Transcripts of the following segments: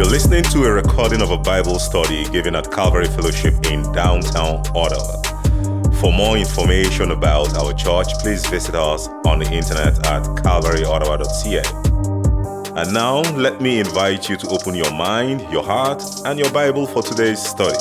You're listening to a recording of a Bible study given at Calvary Fellowship in downtown Ottawa. For more information about our church, please visit us on the internet at calvaryottawa.ca. And now, let me invite you to open your mind, your heart, and your Bible for today's study.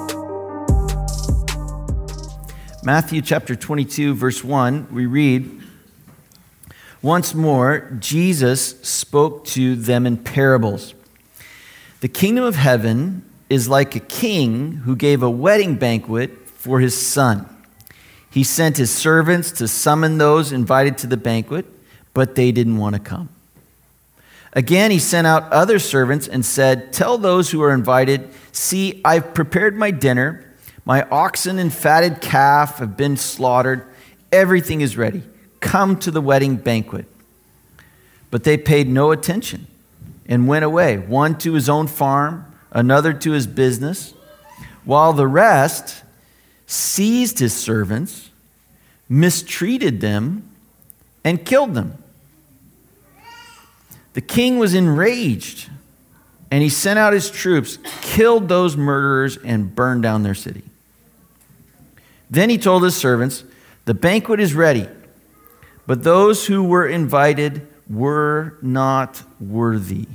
Matthew chapter 22, verse 1, we read, "Once more, Jesus spoke to them in parables. The kingdom of heaven is like a king who gave a wedding banquet for his son. He sent his servants to summon those invited to the banquet, but they didn't want to come. Again, he sent out other servants and said, 'Tell those who are invited, see, I've prepared my dinner. My oxen and fatted calf have been slaughtered. Everything is ready. Come to the wedding banquet.' But they paid no attention and went away, one to his own farm, another to his business, while the rest seized his servants, mistreated them, and killed them. The king was enraged, and he sent out his troops, killed those murderers, and burned down their city. Then he told his servants, 'The banquet is ready, but those who were invited were not worthy.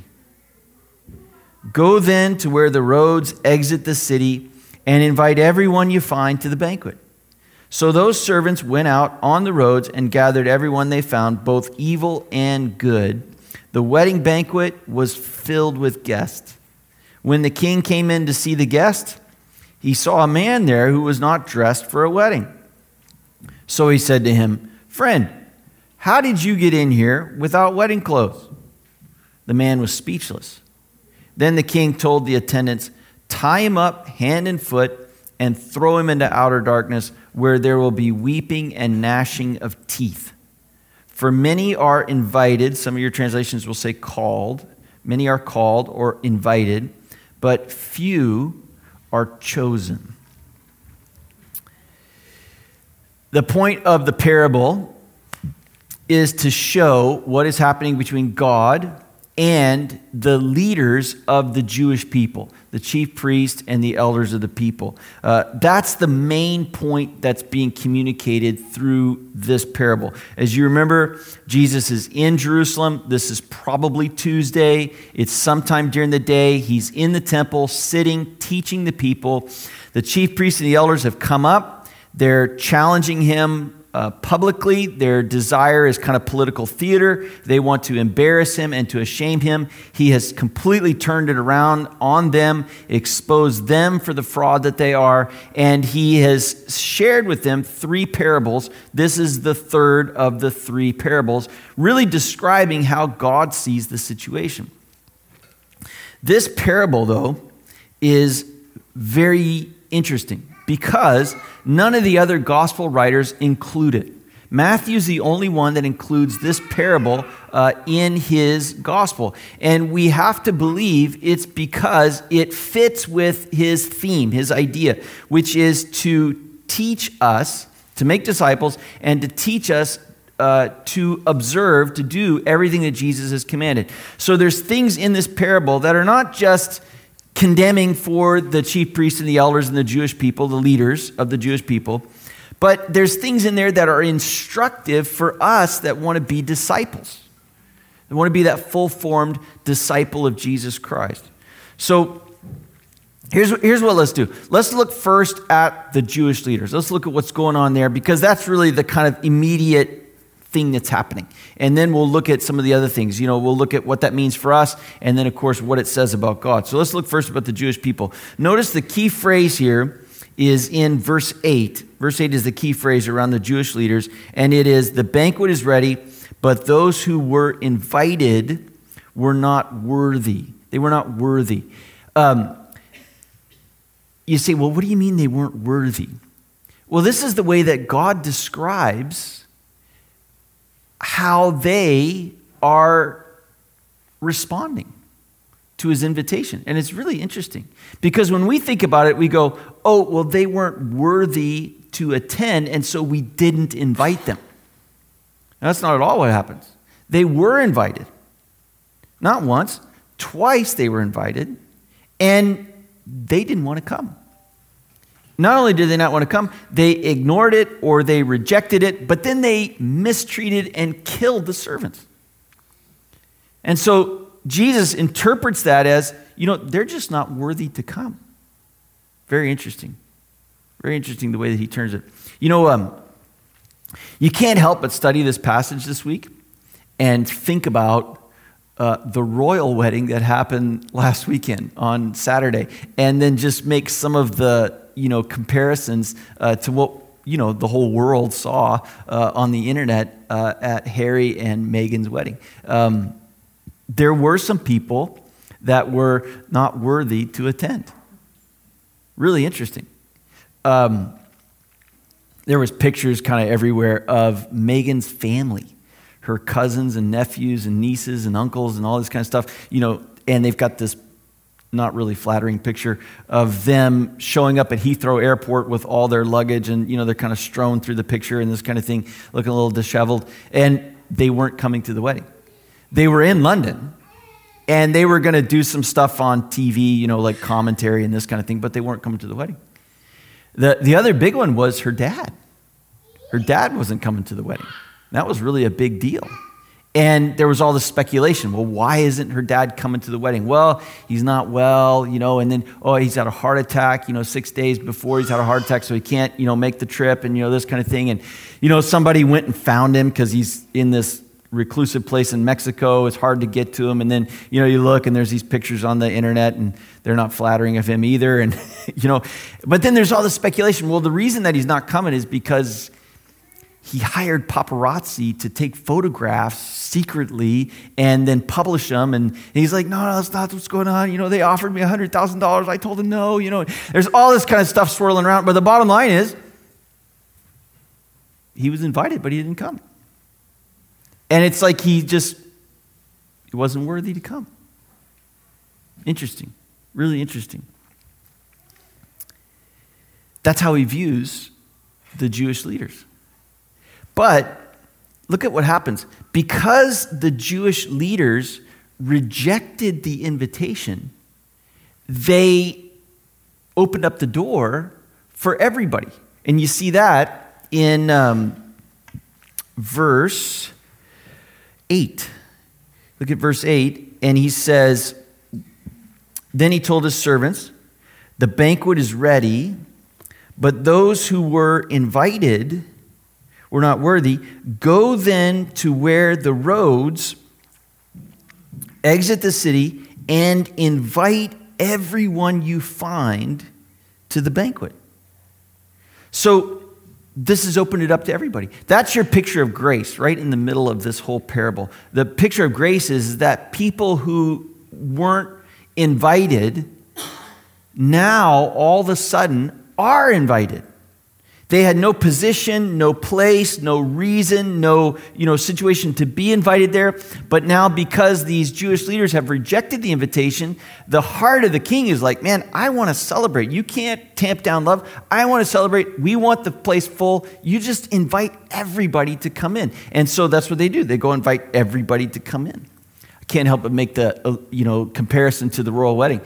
Go then to where the roads exit the city and invite everyone you find to the banquet.' So those servants went out on the roads and gathered everyone they found, both evil and good. The wedding banquet was filled with guests. When the king came in to see the guest, he saw a man there who was not dressed for a wedding. So he said to him, 'Friend, how did you get in here without wedding clothes?' The man was speechless. Then the king told the attendants, 'Tie him up hand and foot and throw him into outer darkness, where there will be weeping and gnashing of teeth. For many are invited,'" some of your translations will say called, "many are called or invited, but few are chosen." The point of the parable is to show what is happening between God and the leaders of the Jewish people, the chief priest and the elders of the people. That's the main point that's being communicated through this parable. As you remember, Jesus is in Jerusalem. This is probably Tuesday. It's sometime during the day. He's in the temple, sitting, teaching the people. The chief priests and the elders have come up. They're challenging him publicly. Their desire is kind of political theater. They want to embarrass him and to shame him. He has completely turned it around on them, exposed them for the fraud that they are, and he has shared with them 3 parables. This is the third of the 3 parables, really describing how God sees the situation. This parable, though, is very interesting because none of the other gospel writers include it. Matthew's the only one that includes this parable in his gospel. And we have to believe it's because it fits with his theme, his idea, which is to teach us, to make disciples, and to teach us to observe, to do everything that Jesus has commanded. So there's things in this parable that are not just condemning for the chief priests and the elders and the Jewish people, the leaders of the Jewish people. But there's things in there that are instructive for us that want to be disciples. That want to be that full-formed disciple of Jesus Christ. So here's what let's do. Let's look first at the Jewish leaders. Let's look at what's going on there because that's really the kind of immediate thing that's happening. And then we'll look at some of the other things. We'll look at what that means for us, and then, of course, what it says about God. So let's look first about the Jewish people. Notice the key phrase here is in verse 8. Verse 8 is the key phrase around the Jewish leaders, and it is, "The banquet is ready, but those who were invited were not worthy." They were not worthy. You say, well, what do you mean they weren't worthy? Well, this is the way that God describes how they are responding to his invitation. And it's really interesting because when we think about it, we go, oh, well, they weren't worthy to attend, and so we didn't invite them. Now, that's not at all what happens. They were invited. Not once, Twice they were invited, and they didn't want to come. Not only did they not want to come, they ignored it or they rejected it, but then they mistreated and killed the servants. And so Jesus interprets that as, they're just not worthy to come. Very interesting. Very interesting the way that he turns it. You can't help but study this passage this week and think about the royal wedding that happened last weekend on Saturday, and then just make some of the comparisons to what the whole world saw on the internet at Harry and Meghan's wedding. There were some people that were not worthy to attend. Really interesting. There was pictures kind of everywhere of Meghan's family, her cousins and nephews and nieces and uncles and all this kind of stuff, and they've got this not really flattering picture of them showing up at Heathrow Airport with all their luggage, and they're kind of strewn through the picture and this kind of thing, looking a little disheveled, and they weren't coming to the wedding. They were in London, and they were going to do some stuff on TV, like commentary and this kind of thing, but they weren't coming to the wedding. The other big one was her dad. Her dad wasn't coming to the wedding. That was really a big deal. And there was all this speculation. Well, why isn't her dad coming to the wedding? Well, he's not well, and then, he's had a heart attack, 6 days before he's had a heart attack, so he can't, make the trip and, this kind of thing. And, somebody went and found him because he's in this reclusive place in Mexico. It's hard to get to him. And then, you look and there's these pictures on the internet and they're not flattering of him either. And, but then there's all this speculation. Well, the reason that he's not coming is because he hired paparazzi to take photographs secretly and then publish them. And he's like, no, that's not what's going on. They offered me $100,000. I told them no. There's all this kind of stuff swirling around. But the bottom line is, he was invited, but he didn't come. And it's like he wasn't worthy to come. Interesting. Really interesting. That's how he views the Jewish leaders. But look at what happens. Because the Jewish leaders rejected the invitation, they opened up the door for everybody. And you see that in verse 8. Look at verse 8. And he says, then he told his servants, the banquet is ready, but those who were invited were not worthy. Go then to where the roads exit the city and invite everyone you find to the banquet. So this has opened it up to everybody. That's your picture of grace right in the middle of this whole parable. The picture of grace is that people who weren't invited now all of a sudden are invited. They had no position, no place, no reason, no situation to be invited there. But now because these Jewish leaders have rejected the invitation, the heart of the king is like, man, I want to celebrate. You can't tamp down love. I want to celebrate. We want the place full. You just invite everybody to come in. And so that's what they do. They go invite everybody to come in. I can't help but make the comparison to the royal wedding.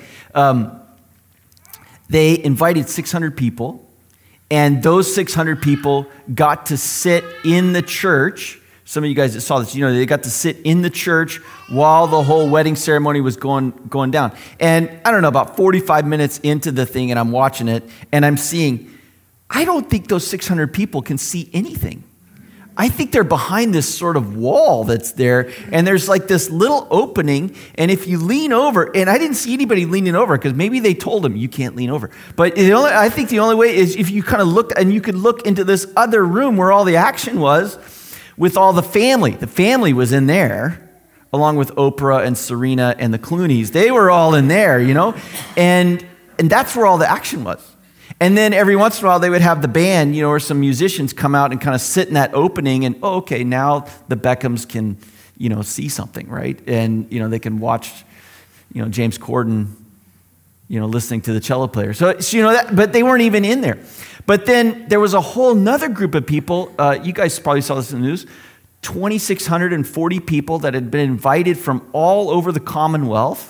They invited 600 people. And those 600 people got to sit in the church. Some of you guys that saw this, they got to sit in the church while the whole wedding ceremony was going down. And I don't know, about 45 minutes into the thing, and I'm watching it, and I'm seeing, I don't think those 600 people can see anything. I think they're behind this sort of wall that's there, and there's like this little opening, and if you lean over, and I didn't see anybody leaning over, because maybe they told them, you can't lean over. But I think the only way is if you kind of looked, and you could look into this other room where all the action was, with all the family. The family was in there, along with Oprah and Serena and the Clooneys. They were all in there, and that's where all the action was. And then every once in a while, they would have the band, or some musicians come out and kind of sit in that opening and, okay, now the Beckhams can, see something, right? And, they can watch, James Corden, listening to the cello player. So but they weren't even in there. But then there was a whole nother group of people, you guys probably saw this in the news, 2,640 people that had been invited from all over the Commonwealth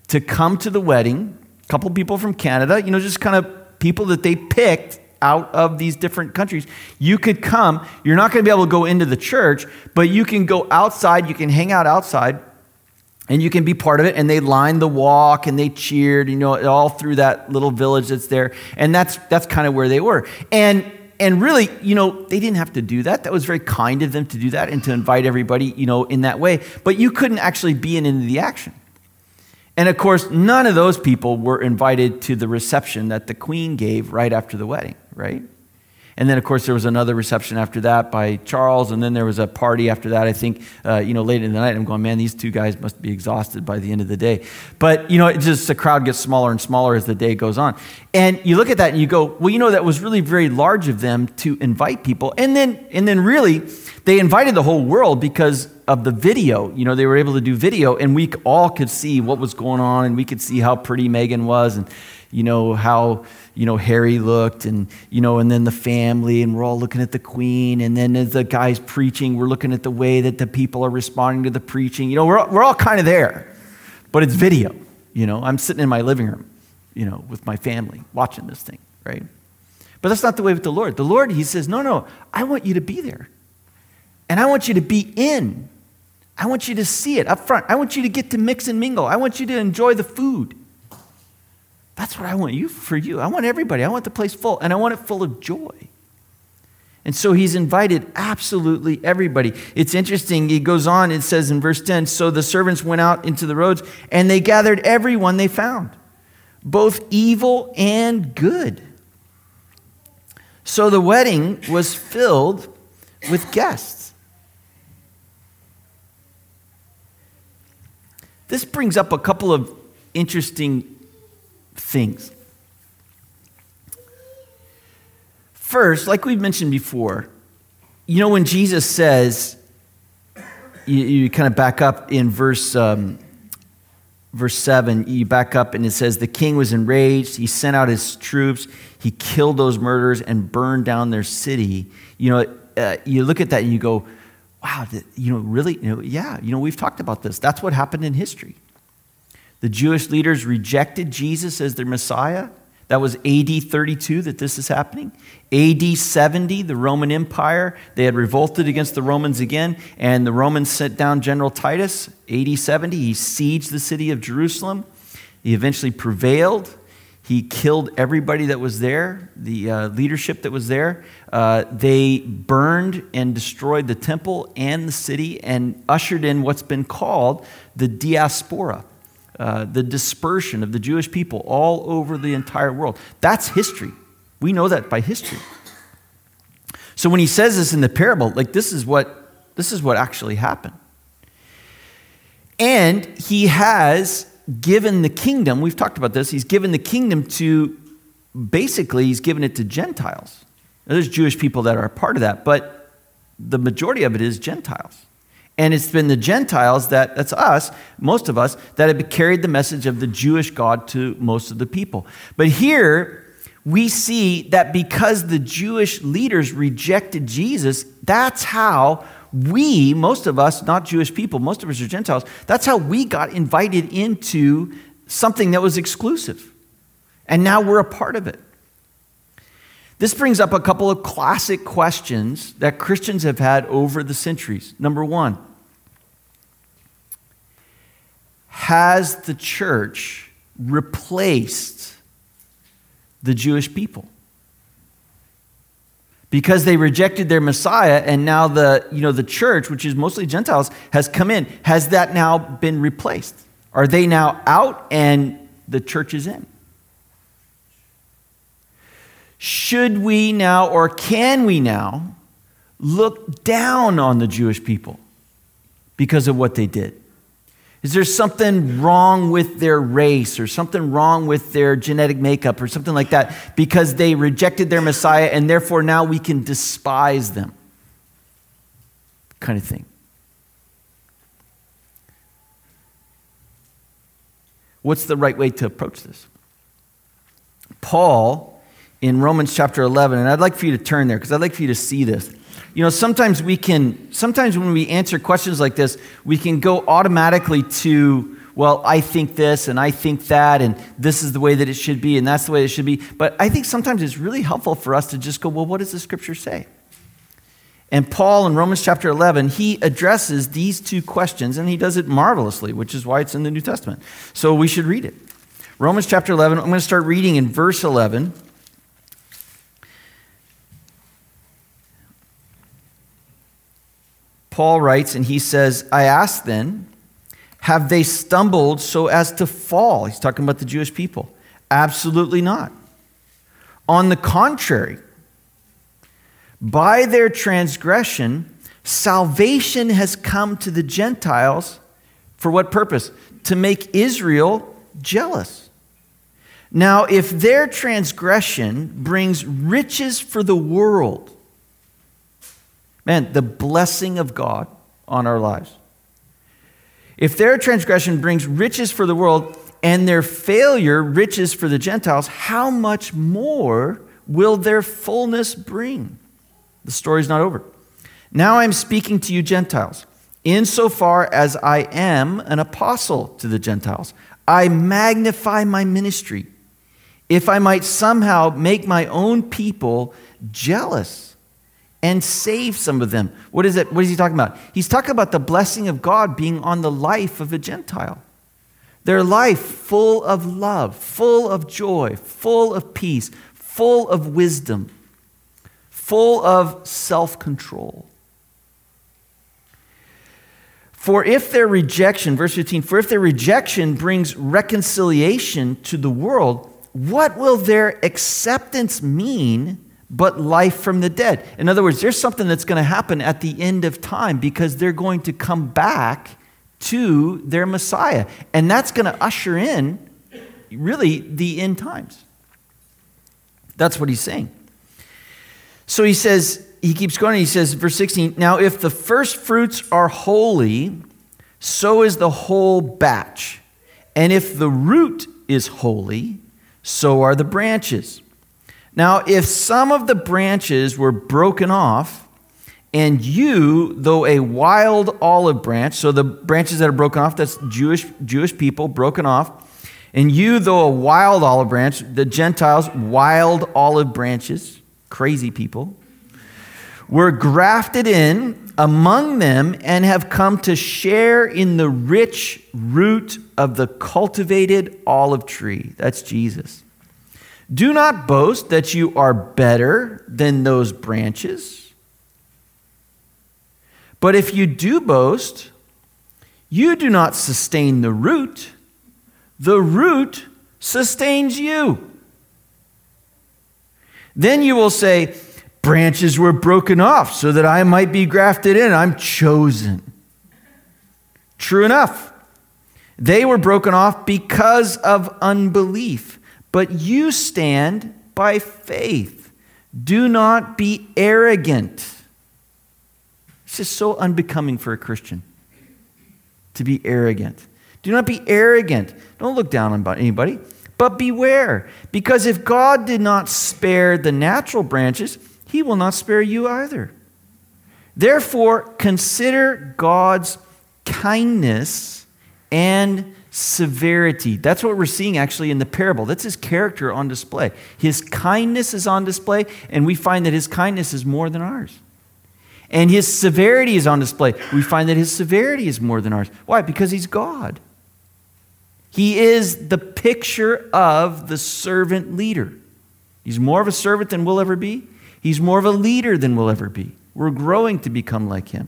to come to the wedding, a couple people from Canada, just kind of people that they picked out of these different countries. You could come. You're not going to be able to go into the church, but you can go outside. You can hang out outside, and you can be part of it. And they lined the walk, and they cheered, all through that little village that's there. And that's kind of where they were. And really, they didn't have to do that. That was very kind of them to do that and to invite everybody, in that way. But you couldn't actually be into the action. And of course, none of those people were invited to the reception that the queen gave right after the wedding, right? And then, of course, there was another reception after that by Charles, and then there was a party after that, I think, late in the night. I'm going, man, these two guys must be exhausted by the end of the day. But, the crowd gets smaller and smaller as the day goes on. And you look at that and you go, well, that was really very large of them to invite people. And then really, they invited the whole world because of the video. They were able to do video, and we all could see what was going on, and we could see how pretty Meghan was, and how Harry looked, and and then the family, and we're all looking at the queen, and then as the guy's preaching, we're looking at the way that the people are responding to the preaching. We're all kind of there, but it's video. I'm sitting in my living room, with my family watching this thing, right? But that's not the way with the Lord. The Lord, he says, no, I want you to be there, and I want you to be in. I want you to see it up front. I want you to get to mix and mingle. I want you to enjoy the food. That's what I want for you. I want everybody. I want the place full, and I want it full of joy. And so he's invited absolutely everybody. It's interesting. He goes on, it says in verse 10, so the servants went out into the roads, and they gathered everyone they found, both evil and good. So the wedding was filled with guests. This brings up a couple of interesting things. First, like we've mentioned before, when Jesus says, you kind of back up in verse 7, you back up and it says, the king was enraged, he sent out his troops, he killed those murderers and burned down their city. You look at that and you go, wow, really? Yeah, we've talked about this. That's what happened in history. The Jewish leaders rejected Jesus as their Messiah. That was AD 32 that this is happening. AD 70, the Roman Empire, they had revolted against the Romans again, and the Romans sent down General Titus. AD 70, he sieged the city of Jerusalem. He eventually prevailed. He killed everybody that was there, the leadership that was there. They burned and destroyed the temple and the city and ushered in what's been called the diaspora, the dispersion of the Jewish people all over the entire world. That's history. We know that by history. So when he says this in the parable, this is what actually happened. And he has given the kingdom, we've talked about this, he's given the kingdom to, basically, he's given it to Gentiles. Now, there's Jewish people that are a part of that, but the majority of it is Gentiles. And it's been the Gentiles that's us, most of us, that have carried the message of the Jewish God to most of the people. But here, we see that because the Jewish leaders rejected Jesus, that's how we, most of us, not Jewish people, most of us are Gentiles, that's how we got invited into something that was exclusive. And now we're a part of it. This brings up a couple of classic questions that Christians have had over the centuries. Number one, has the church replaced the Jewish people? Because they rejected their Messiah, and now the church, which is mostly Gentiles, has come in. Has that now been replaced? Are they now out and the church is in? Should we now, or can we now, look down on the Jewish people because of what they did? Is there something wrong with their race or something wrong with their genetic makeup or something like that because they rejected their Messiah and therefore now we can despise them? Kind of thing. What's the right way to approach this? Paul, in Romans chapter 11, and I'd like for you to turn there because I'd like for you to see this. Sometimes when we answer questions like this, we can go automatically to, well, I think this and I think that, and this is the way that it should be, and that's the way it should be. But I think sometimes it's really helpful for us to just go, well, what does the scripture say? And Paul in Romans chapter 11, he addresses these two questions, and he does it marvelously, which is why it's in the New Testament. So we should read it. Romans chapter 11, I'm going to start reading in verse 11. Paul writes, and he says, I ask then, have they stumbled so as to fall? He's talking about the Jewish people. Absolutely not. On the contrary, by their transgression, salvation has come to the Gentiles. For what purpose? To make Israel jealous. Now, if their transgression brings riches for the world, man, the blessing of God on our lives. If their transgression brings riches for the world and their failure riches for the Gentiles, how much more will their fullness bring? The story's not over. Now I'm speaking to you Gentiles. Insofar as I am an apostle to the Gentiles, I magnify my ministry, if I might somehow make my own people jealous and save some of them. What is it? What is he talking about? He's talking about the blessing of God being on the life of a Gentile. Their life full of love, full of joy, full of peace, full of wisdom, full of self-control. For if their rejection, verse 15, for if their rejection brings reconciliation to the world, what will their acceptance mean but life from the dead? In other words, there's something that's going to happen at the end of time because they're going to come back to their Messiah. And that's going to usher in, really, the end times. That's what he's saying. So he says, he keeps going, and he says, verse 16, now if the first fruits are holy, so is the whole batch. And if the root is holy, so are the branches. Now, if some of the branches were broken off, and you, though a wild olive branch, so the branches that are broken off, that's Jewish people broken off, and you, though a wild olive branch, the Gentiles, wild olive branches, crazy people, were grafted in among them and have come to share in the rich root of the cultivated olive tree. That's Jesus. Do not boast that you are better than those branches. But if you do boast, you do not sustain the root sustains you. Then you will say, branches were broken off so that I might be grafted in. I'm chosen. True enough. They were broken off because of unbelief. But you stand by faith. Do not be arrogant. It's just so unbecoming for a Christian to be arrogant. Do not be arrogant. Don't look down on anybody. But beware, because if God did not spare the natural branches, he will not spare you either. Therefore, consider God's kindness and severity. That's what we're seeing actually in the parable. That's his character on display. His kindness is on display, and we find that his kindness is more than ours. And his severity is on display. We find that his severity is more than ours. Why? Because he's God. He is the picture of the servant leader. He's more of a servant than we'll ever be. He's more of a leader than we'll ever be. We're growing to become like him.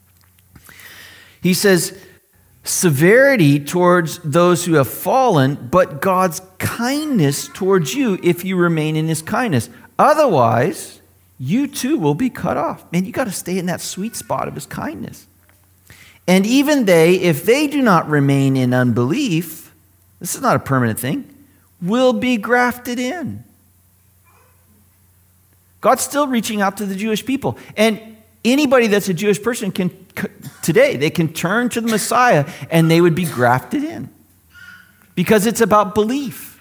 He says, severity towards those who have fallen, but God's kindness towards you if you remain in his kindness. Otherwise, you too will be cut off. Man, you got to stay in that sweet spot of his kindness. And even they, if they do not remain in unbelief, this is not a permanent thing, will be grafted in. God's still reaching out to the Jewish people. And anybody that's a Jewish person can, today, they can turn to the Messiah and they would be grafted in. Because it's about belief.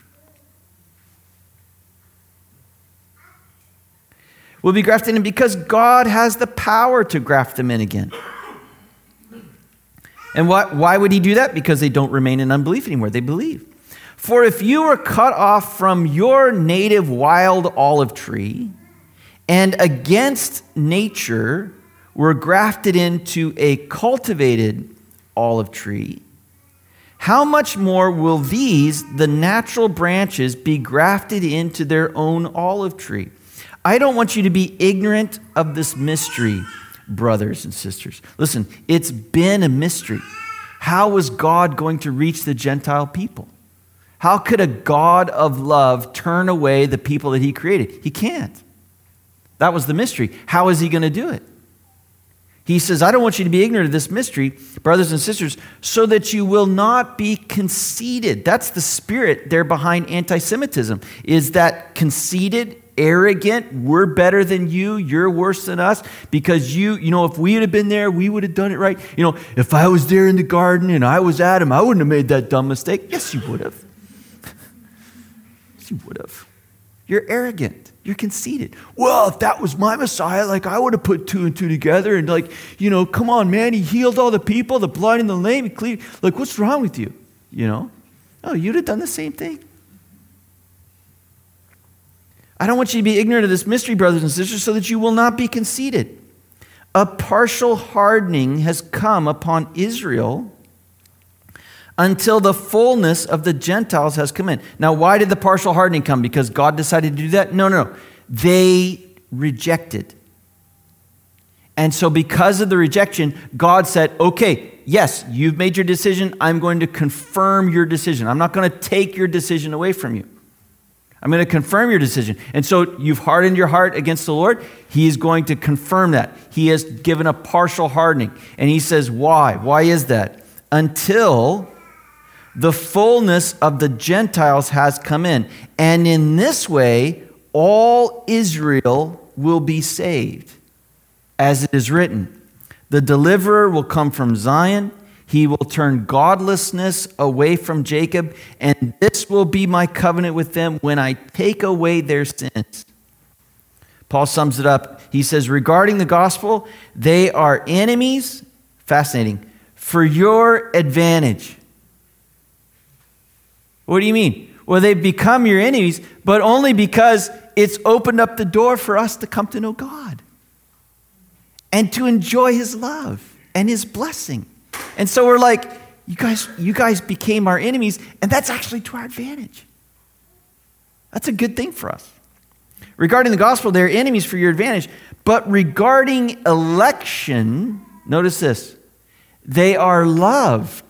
We'll be grafted in because God has the power to graft them in again. And why would he do that? Because they don't remain in unbelief anymore. They believe. For if you were cut off from your native wild olive tree and against nature were grafted into a cultivated olive tree, how much more will these, the natural branches, be grafted into their own olive tree? I don't want you to be ignorant of this mystery, brothers and sisters. Listen, it's been a mystery. How was God going to reach the Gentile people? How could a God of love turn away the people that he created? He can't. That was the mystery. How is he going to do it? He says, I don't want you to be ignorant of this mystery, brothers and sisters, so that you will not be conceited. That's the spirit there behind anti-Semitism, is that conceited, arrogant, we're better than you, you're worse than us, because you know, if we would have been there, we would have done it right. You know, if I was there in the garden and I was Adam, I wouldn't have made that dumb mistake. Yes, you would have. Yes, you would have. You're arrogant. You're conceited. Well, if that was my Messiah, like I would have put 2 and 2 together and like, you know, come on, man, he healed all the people, the blind and the lame, he cleaned. Like, what's wrong with you? You know? Oh, you'd have done the same thing. I don't want you to be ignorant of this mystery, brothers and sisters, so that you will not be conceited. A partial hardening has come upon Israel until the fullness of the Gentiles has come in. Now, why did the partial hardening come? Because God decided to do that? No. They rejected. And so because of the rejection, God said, okay, yes, you've made your decision. I'm going to confirm your decision. I'm not going to take your decision away from you. I'm going to confirm your decision. And so you've hardened your heart against the Lord. He is going to confirm that. He has given a partial hardening. And he says, why? Why is that? Until the fullness of the Gentiles has come in. And in this way, all Israel will be saved. As it is written, the deliverer will come from Zion. He will turn godlessness away from Jacob. And this will be my covenant with them when I take away their sins. Paul sums it up. He says, regarding the gospel, they are enemies, fascinating, for your advantage. What do you mean? Well, they've become your enemies, but only because it's opened up the door for us to come to know God and to enjoy his love and his blessing. And so we're like, you guys became our enemies, and that's actually to our advantage. That's a good thing for us. Regarding the gospel, they're enemies for your advantage. But regarding election, notice this, they are loved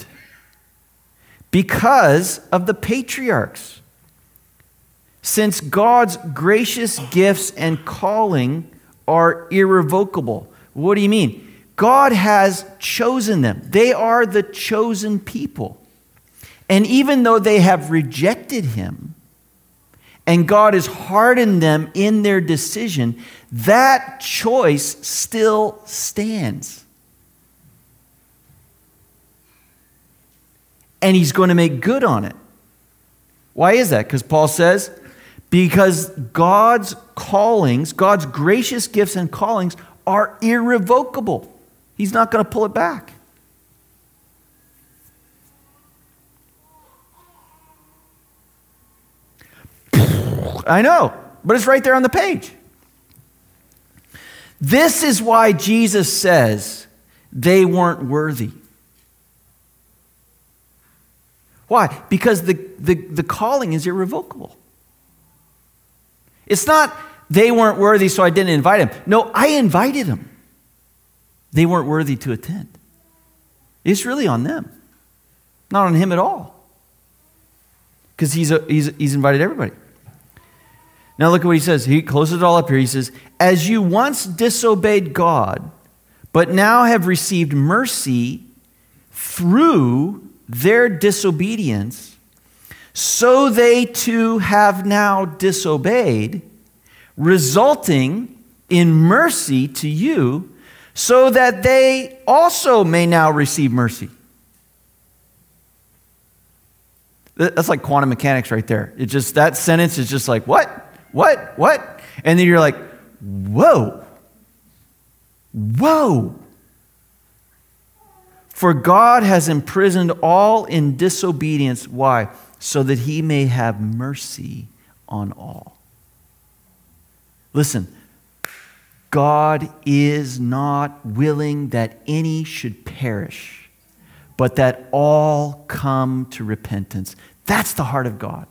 because of the patriarchs. Since God's gracious gifts and calling are irrevocable. What do you mean? God has chosen them. They are the chosen people. And even though they have rejected him, and God has hardened them in their decision, that choice still stands. And he's going to make good on it. Why is that? Because Paul says, because God's callings, God's gracious gifts and callings are irrevocable. He's not going to pull it back. I know, but it's right there on the page. This is why Jesus says they weren't worthy. Why? Because the calling is irrevocable. It's not they weren't worthy, so I didn't invite them. No, I invited them. They weren't worthy to attend. It's really on them, not on him at all. Because he's invited everybody. Now look at what he says. He closes it all up here. He says, as you once disobeyed God, but now have received mercy through their disobedience, so they too have now disobeyed, resulting in mercy to you, so that they also may now receive mercy. That's like quantum mechanics right there. It just, that sentence is just like, what? And then you're like, whoa. For God has imprisoned all in disobedience. Why? So that he may have mercy on all. Listen, God is not willing that any should perish, but that all come to repentance. That's the heart of God.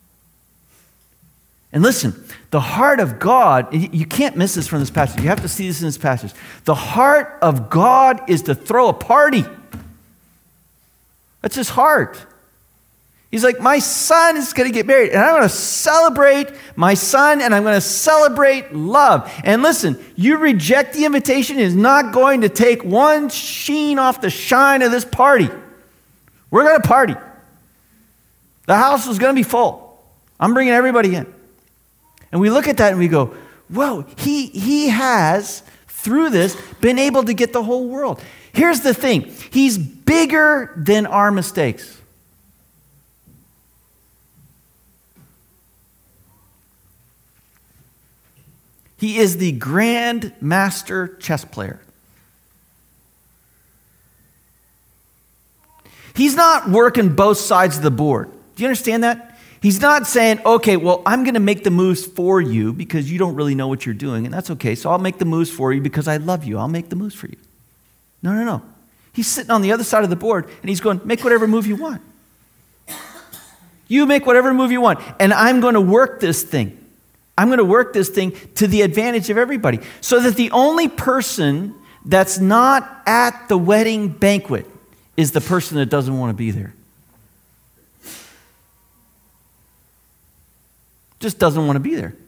And listen, the heart of God, you can't miss this from this passage. You have to see this in this passage. The heart of God is to throw a party. That's his heart. He's like, my son is going to get married, and I'm going to celebrate my son, and I'm going to celebrate love. And listen, you reject the invitation is not going to take one sheen off the shine of this party. We're going to party. The house is going to be full. I'm bringing everybody in. And we look at that and we go, whoa, he has, through this, been able to get the whole world. Here's the thing. He's bigger than our mistakes. He is the grand master chess player. He's not working both sides of the board. Do you understand that? He's not saying, okay, well, I'm going to make the moves for you because you don't really know what you're doing, and that's okay. So I'll make the moves for you because I love you. I'll make the moves for you. No. He's sitting on the other side of the board, and he's going, make whatever move you want. You make whatever move you want, and I'm going to work this thing. I'm going to work this thing to the advantage of everybody so that the only person that's not at the wedding banquet is the person that doesn't want to be there. Just doesn't want to be there.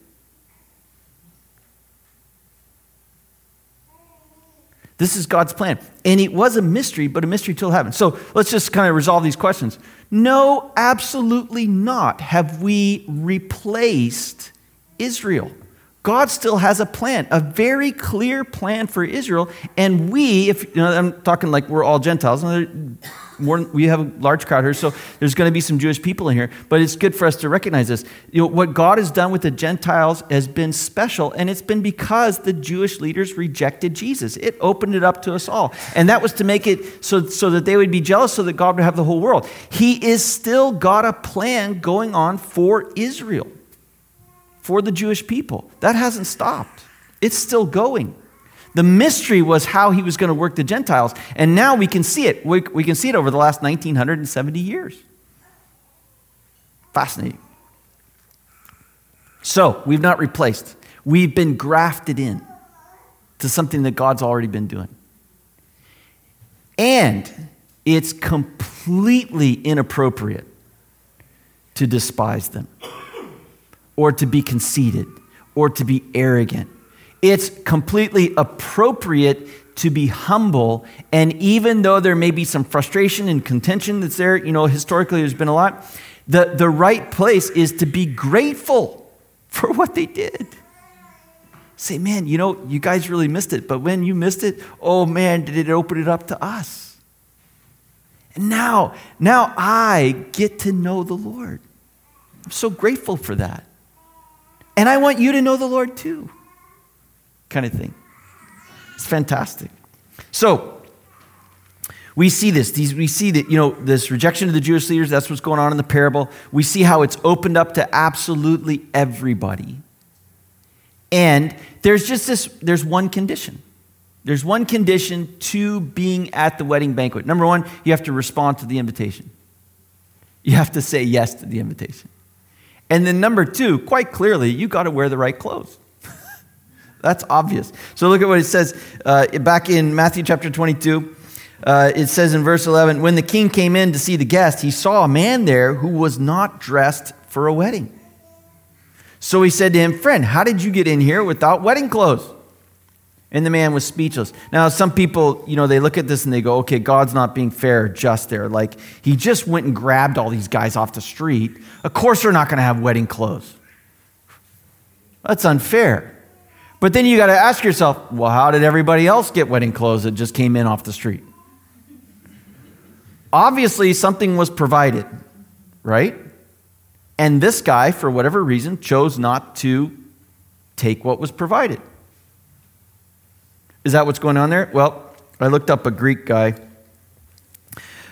This is God's plan. And it was a mystery, but a mystery till heaven. So let's just kind of resolve these questions. No, absolutely not have we replaced Israel. God still has a plan, a very clear plan for Israel. And we, I'm talking like we're all Gentiles, we have a large crowd here, so there's going to be some Jewish people in here, but it's good for us to recognize this. What God has done with the Gentiles has been special, and it's been because the Jewish leaders rejected Jesus. It opened it up to us all. And that was to make it so that they would be jealous, so that God would have the whole world. He is still got a plan going on for Israel, for the Jewish people. That hasn't stopped. It's still going. The mystery was how he was going to work the Gentiles, and now we can see it. We can see it over the last 1970 years. Fascinating. So, we've not replaced. We've been grafted in to something that God's already been doing. And it's completely inappropriate to despise them, or to be conceited, or to be arrogant. It's completely appropriate to be humble, and even though there may be some frustration and contention that's there, historically there's been a lot, the right place is to be grateful for what they did. Say, man, you guys really missed it, but when you missed it, oh man, did it open it up to us. And now I get to know the Lord. I'm so grateful for that. And I want you to know the Lord too. Kind of thing. It's fantastic. So, we see this. We see that, this rejection of the Jewish leaders, that's what's going on in the parable. We see how it's opened up to absolutely everybody. And there's one condition. There's one condition to being at the wedding banquet. Number one, you have to respond to the invitation. You have to say yes to the invitation. And then number two, quite clearly, you got to wear the right clothes. That's obvious. So look at what it says back in Matthew chapter 22. It says in verse 11, when the king came in to see the guest, he saw a man there who was not dressed for a wedding. So he said to him, friend, how did you get in here without wedding clothes? And the man was speechless. Now, some people, they look at this and they go, okay, God's not being fair or just there. Like, he just went and grabbed all these guys off the street. Of course they're not going to have wedding clothes. That's unfair. But then you got to ask yourself, well, how did everybody else get wedding clothes that just came in off the street? Obviously, something was provided, right? And this guy, for whatever reason, chose not to take what was provided. Is that what's going on there? Well, I looked up a Greek guy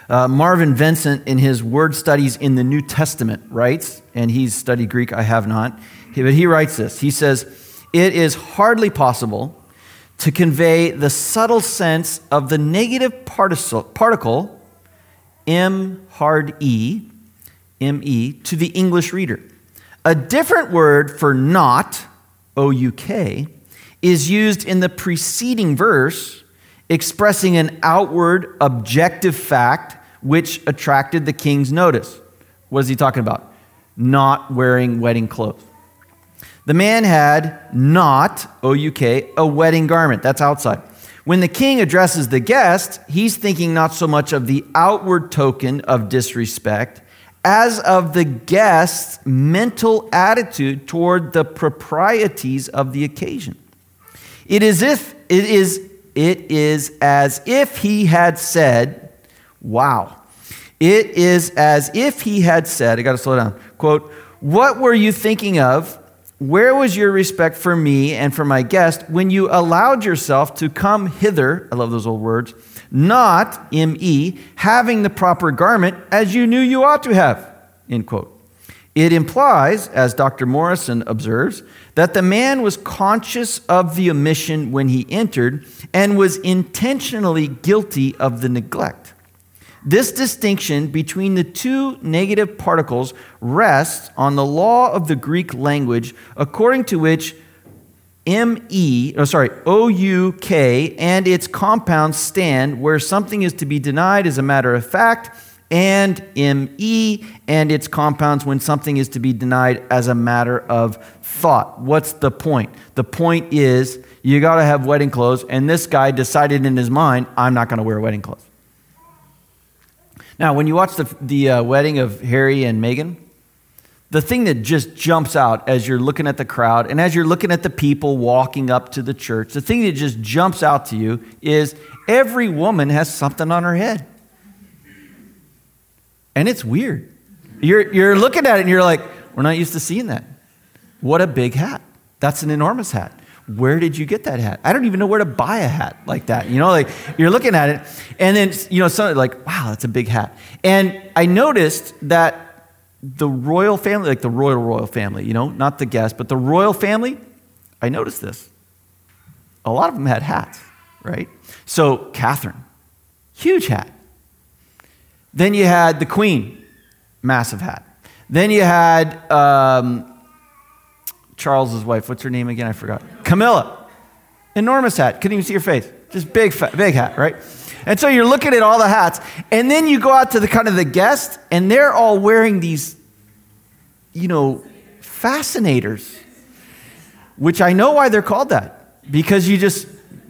Marvin Vincent, in his word studies in the New Testament, writes, and he's studied Greek, I have not, but he writes this. He says, "It is hardly possible to convey the subtle sense of the negative particle, hard E, M-E, to the English reader. A different word for not, O-U-K, is used in the preceding verse, expressing an outward, objective fact which attracted the king's notice." What is he talking about? Not wearing wedding clothes. The man had not, O-U-K, a wedding garment. That's outside. When the king addresses the guest, he's thinking not so much of the outward token of disrespect as of the guest's mental attitude toward the proprieties of the occasion. It is as if he had said, wow. It is as if he had said, I got to slow down, quote, "What were you thinking of? Where was your respect for me and for my guest when you allowed yourself to come hither," I love those old words, "not, M-E, having the proper garment as you knew you ought to have," end quote. It implies, as Dr. Morrison observes, that the man was conscious of the omission when he entered and was intentionally guilty of the neglect. This distinction between the two negative particles rests on the law of the Greek language, according to which O-U-K and its compounds stand where something is to be denied as a matter of fact, and M-E and its compounds when something is to be denied as a matter of thought. What's the point? The point is you got to have wedding clothes, and this guy decided in his mind, I'm not going to wear wedding clothes. Now, when you watch the wedding of Harry and Meghan, the thing that just jumps out as you're looking at the crowd and as you're looking at the people walking up to the church, the thing that just jumps out to you is every woman has something on her head. And it's weird. You're looking at it and you're like, we're not used to seeing that. What a big hat. That's an enormous hat. Where did you get that hat? I don't even know where to buy a hat like that. You know, like you're looking at it and then, something like, wow, that's a big hat. And I noticed that the royal family, like the royal family, not the guests, but the royal family, I noticed this. A lot of them had hats, right? So Catherine, huge hat. Then you had the Queen, massive hat. Then you had Charles's wife. What's her name again? I forgot. Camilla, enormous hat. Couldn't even see her face. Just big hat, right? And so you're looking at all the hats, and then you go out to the kind of the guests, and they're all wearing these, fascinators, which I know why they're called that, because you just,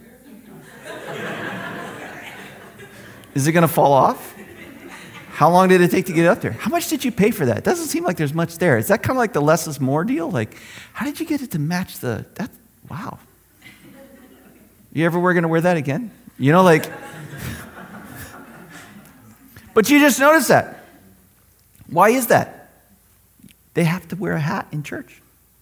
is it going to fall off? How long did it take to get up there? How much did you pay for that? It doesn't seem like there's much there. Is that kind of like the less is more deal? Like, how did you get it to match wow. You ever going to wear that again? But you just notice that. Why is that? They have to wear a hat in church.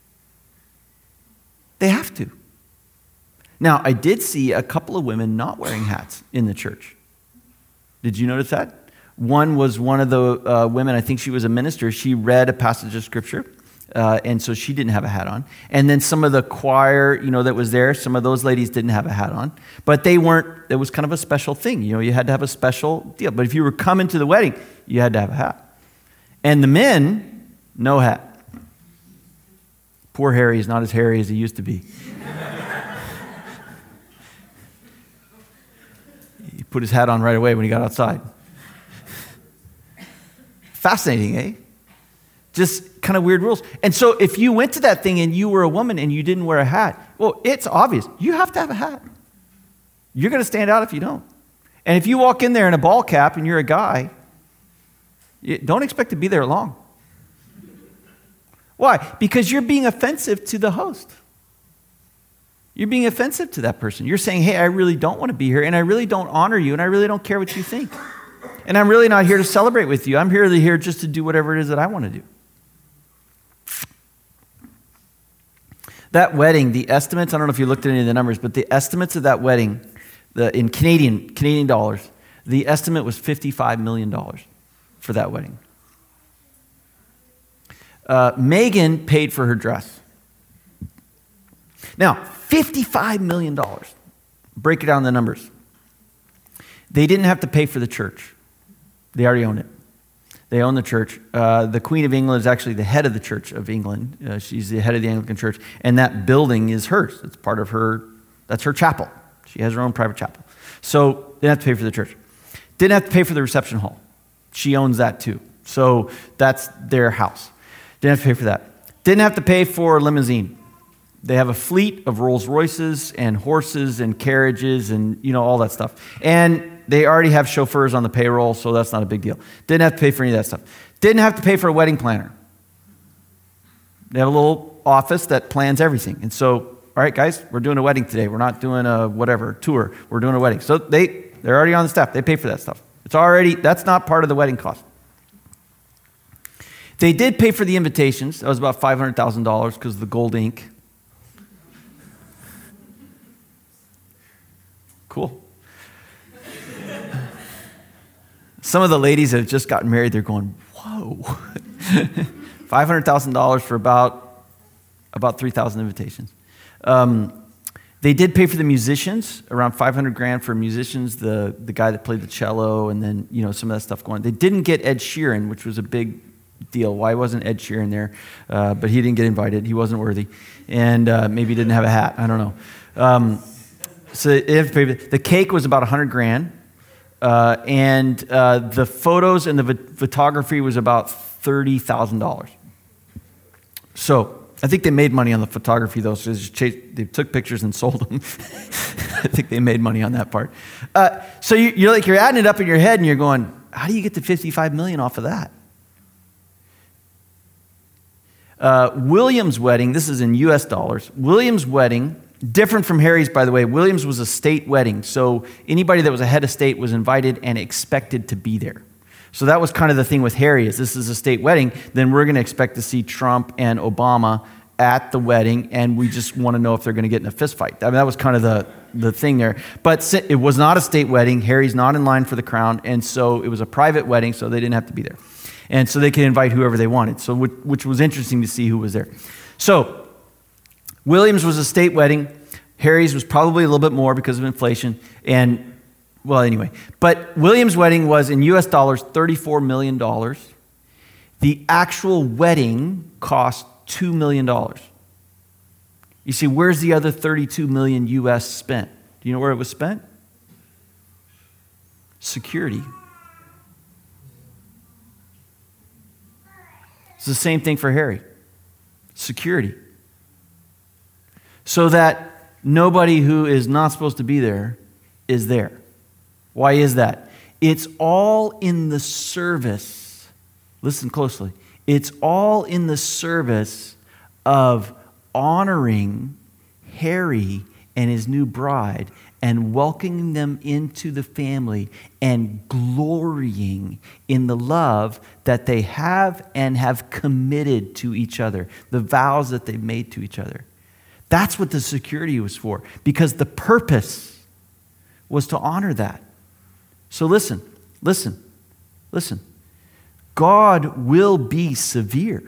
They have to. Now, I did see a couple of women not wearing hats in the church. Did you notice that? One was one of the women, I think she was a minister. She read a passage of scripture, and so she didn't have a hat on. And then some of the choir, that was there, some of those ladies didn't have a hat on. But they weren't, it was kind of a special thing. You had to have a special deal. But if you were coming to the wedding, you had to have a hat. And the men, no hat. Poor Harry is not as hairy as he used to be. He put his hat on right away when he got outside. Fascinating, eh? Just kind of weird rules. And so if you went to that thing and you were a woman and you didn't wear a hat, well, it's obvious. You have to have a hat. You're going to stand out if you don't. And if you walk in there in a ball cap and you're a guy, don't expect to be there long. Why? Because you're being offensive to the host. You're being offensive to that person. You're saying, hey, I really don't want to be here, and I really don't honor you, and I really don't care what you think. And I'm really not here to celebrate with you. I'm here just to do whatever it is that I want to do. That wedding, the estimates, I don't know if you looked at any of the numbers, but the estimates of that wedding, in Canadian dollars, The estimate was $55 million for that wedding. Meghan paid for her dress. Now, $55 million. Break it down the numbers. They didn't have to pay for the church. They already own it. They own the church. The Queen of England is actually the head of the Church of England. She's the head of the Anglican Church, and that building is hers. It's part of her, that's her chapel. She has her own private chapel. So they didn't have to pay for the church. Didn't have to pay for the reception hall. She owns that too. So that's their house. Didn't have to pay for that. Didn't have to pay for a limousine. They have a fleet of Rolls Royces and horses and carriages and, all that stuff. And they already have chauffeurs on the payroll, so that's not a big deal. Didn't have to pay for any of that stuff. Didn't have to pay for a wedding planner. They have a little office that plans everything. And so, all right, guys, we're doing a wedding today. We're not doing a tour. We're doing a wedding. So they're already on the staff. They pay for that stuff. That's not part of the wedding cost. They did pay for the invitations. That was about $500,000 because of the gold ink. Cool. Some of the ladies that have just gotten married, they're going, whoa. $500,000 for about 3,000 invitations. They did pay for the musicians, around $500,000 for musicians, the guy that played the cello, and then some of that stuff going. They didn't get Ed Sheeran, which was a big deal. Why wasn't Ed Sheeran there? But he didn't get invited. He wasn't worthy, and maybe he didn't have a hat. I don't know. So the cake was about $100,000, and the photos and the photography was about $30,000. So I think they made money on the photography, though. So they took pictures and sold them. I think they made money on that part. So you're adding it up in your head, and you're going, how do you get the $55 million off of that? William's wedding. This is in U.S. dollars. William's wedding. Different from Harry's, by the way. William's was a state wedding, so anybody that was a head of state was invited and expected to be there. So that was kind of the thing with Harry, is this is a state wedding, then we're going to expect to see Trump and Obama at the wedding, and we just want to know if they're going to get in a fist fight. I mean, that was kind of the thing there. But it was not a state wedding. Harry's not in line for the crown, and so it was a private wedding, so they didn't have to be there. And so they could invite whoever they wanted, so which was interesting to see who was there. So William's was a state wedding. Harry's was probably a little bit more because of inflation. And, well, anyway. But William's wedding was, in U.S. dollars, $34 million. The actual wedding cost $2 million. You see, where's the other $32 million U.S. spent? Do you know where it was spent? Security. It's the same thing for Harry. Security. So that nobody who is not supposed to be there is there. Why is that? It's all in the service. Listen closely. It's all in the service of honoring Harry and his new bride and welcoming them into the family and glorying in the love that they have and have committed to each other, the vows that they've made to each other. That's what the security was for, because the purpose was to honor that. So listen. God will be severe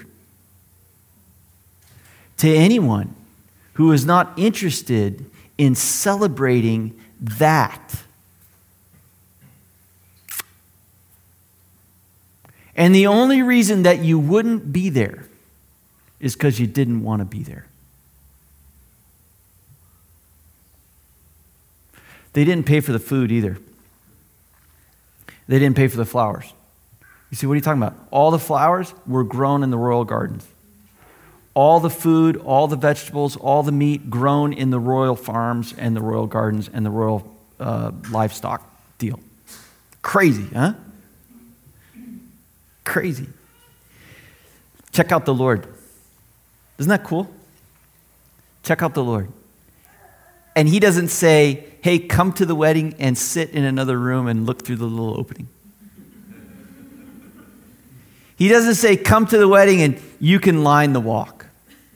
to anyone who is not interested in celebrating that. And the only reason that you wouldn't be there is because you didn't want to be there. They didn't pay for the food either. They didn't pay for the flowers. You see, what are you talking about? All the flowers were grown in the royal gardens. All the food, all the vegetables, all the meat grown in the royal farms and the royal gardens and the royal livestock deal. Crazy, huh? Crazy. Check out the Lord. Isn't that cool? Check out the Lord. And he doesn't say, hey, come to the wedding and sit in another room and look through the little opening. He doesn't say, come to the wedding and you can line the walk.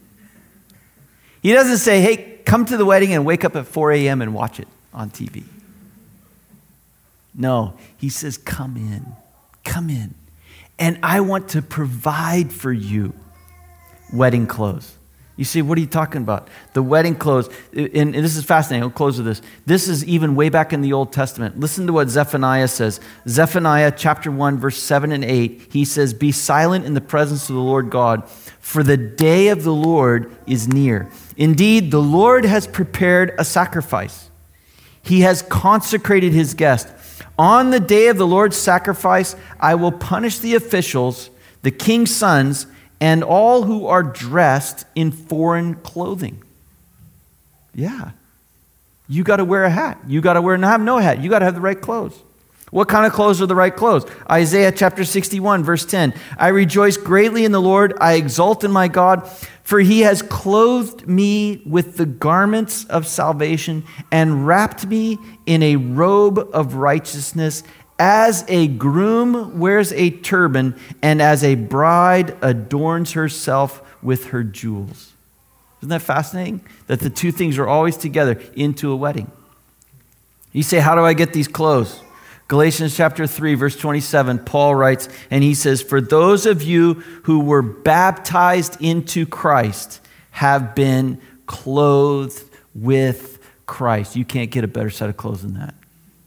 He doesn't say, hey, come to the wedding and wake up at 4 a.m. and watch it on TV. No, he says, come in. Come in. And I want to provide for you wedding clothes. You say, what are you talking about? The wedding clothes, and this is fascinating. I'll close with this. This is even way back in the Old Testament. Listen to what Zephaniah says. Zephaniah chapter 1, verse 7 and 8. He says, be silent in the presence of the Lord God, for the day of the Lord is near. Indeed, the Lord has prepared a sacrifice. He has consecrated his guest. On the day of the Lord's sacrifice, I will punish the officials, the king's sons, and all who are dressed in foreign clothing. Yeah. You got to wear a hat. You got to have no hat. You got to have the right clothes. What kind of clothes are the right clothes? Isaiah chapter 61, verse 10. I rejoice greatly in the Lord. I exult in my God, for he has clothed me with the garments of salvation and wrapped me in a robe of righteousness, as a groom wears a turban, and as a bride adorns herself with her jewels. Isn't that fascinating? That the two things are always together into a wedding. You say, how do I get these clothes? Galatians chapter 3, verse 27, Paul writes, and he says, for those of you who were baptized into Christ have been clothed with Christ. You can't get a better set of clothes than that.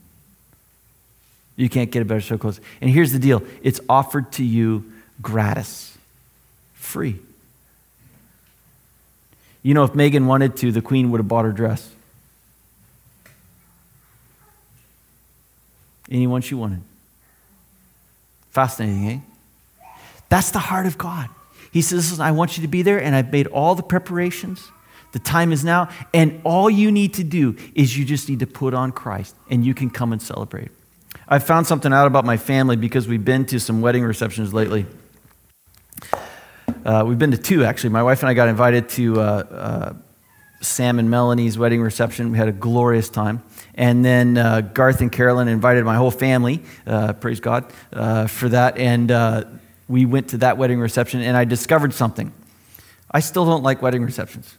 You can't get a better set of clothes. And here's the deal. It's offered to you gratis. Free. You know, if Megan wanted to, the queen would have bought her dress. Anyone she wanted. Fascinating, eh? That's the heart of God. He says, listen, I want you to be there, and I've made all the preparations. The time is now, and all you need to do is you just need to put on Christ, and you can come and celebrate. I found something out about my family because we've been to some wedding receptions lately. We've been to two, actually. My wife and I got invited to Sam and Melanie's wedding reception. We had a glorious time. And then Garth and Carolyn invited my whole family, praise God, for that. And we went to that wedding reception, and I discovered something. I still don't like wedding receptions.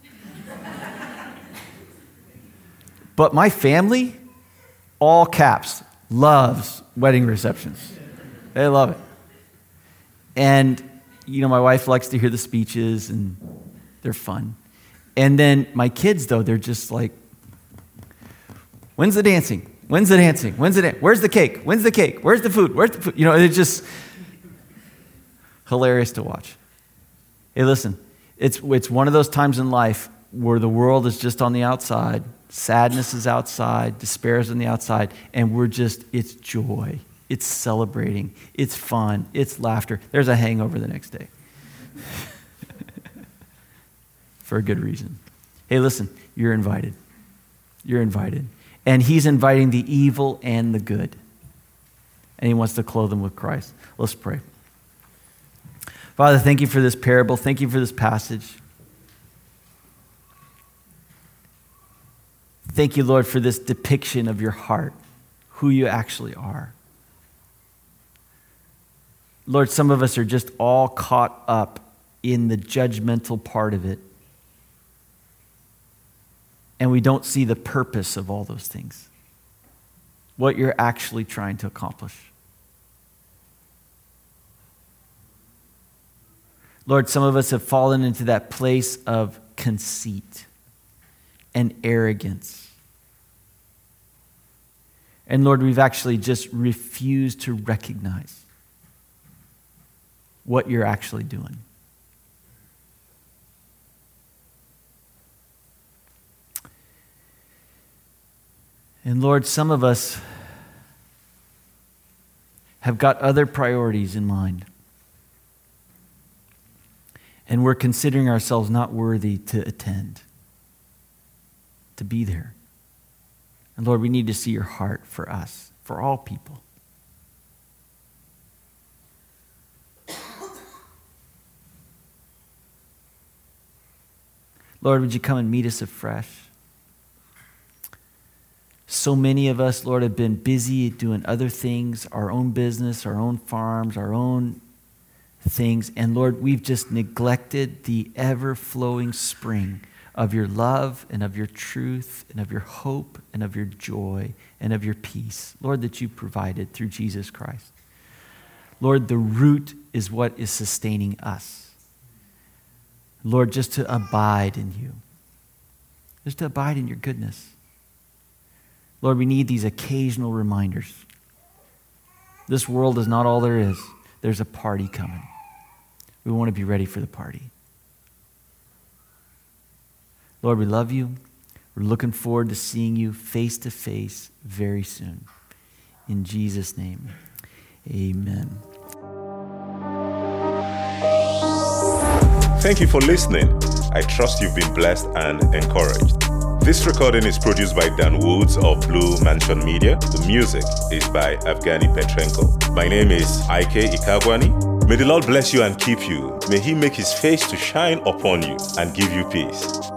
But my family, all caps, loves wedding receptions. They love it. And, you know, my wife likes to hear the speeches, and they're fun. And then my kids, though, they're just like, when's the dancing? When's the dancing? When's the Where's the cake? When's the cake? Where's the food? Where's the food? You know, it's just hilarious to watch. Hey, listen, it's one of those times in life where the world is just on the outside, sadness is outside, despair is on the outside, and it's joy, it's celebrating, it's fun, it's laughter. There's a hangover the next day. For a good reason. Hey, listen, you're invited. You're invited. And he's inviting the evil and the good. And he wants to clothe them with Christ. Let's pray. Father, thank you for this parable. Thank you for this passage. Thank you, Lord, for this depiction of your heart, who you actually are. Lord, some of us are just all caught up in the judgmental part of it. And we don't see the purpose of all those things, what you're actually trying to accomplish. Lord, some of us have fallen into that place of conceit and arrogance. And Lord, we've actually just refused to recognize what you're actually doing. And Lord, some of us have got other priorities in mind. And we're considering ourselves not worthy to attend, to be there. And Lord, we need to see your heart for us, for all people. Lord, would you come and meet us afresh? So many of us, Lord, have been busy doing other things, our own business, our own farms, our own things. And Lord, we've just neglected the ever-flowing spring of your love and of your truth and of your hope and of your joy and of your peace, Lord, that you provided through Jesus Christ. Lord, the root is what is sustaining us. Lord, just to abide in you, just to abide in your goodness. Lord, we need these occasional reminders. This world is not all there is. There's a party coming. We want to be ready for the party. Lord, we love you. We're looking forward to seeing you face to face very soon. In Jesus' name, amen. Thank you for listening. I trust you've been blessed and encouraged. This recording is produced by Dan Woods of Blue Mansion Media. The music is by Evgeny Petrenko. My name is Ike Ikagwani. May the Lord bless you and keep you. May He make His face to shine upon you and give you peace.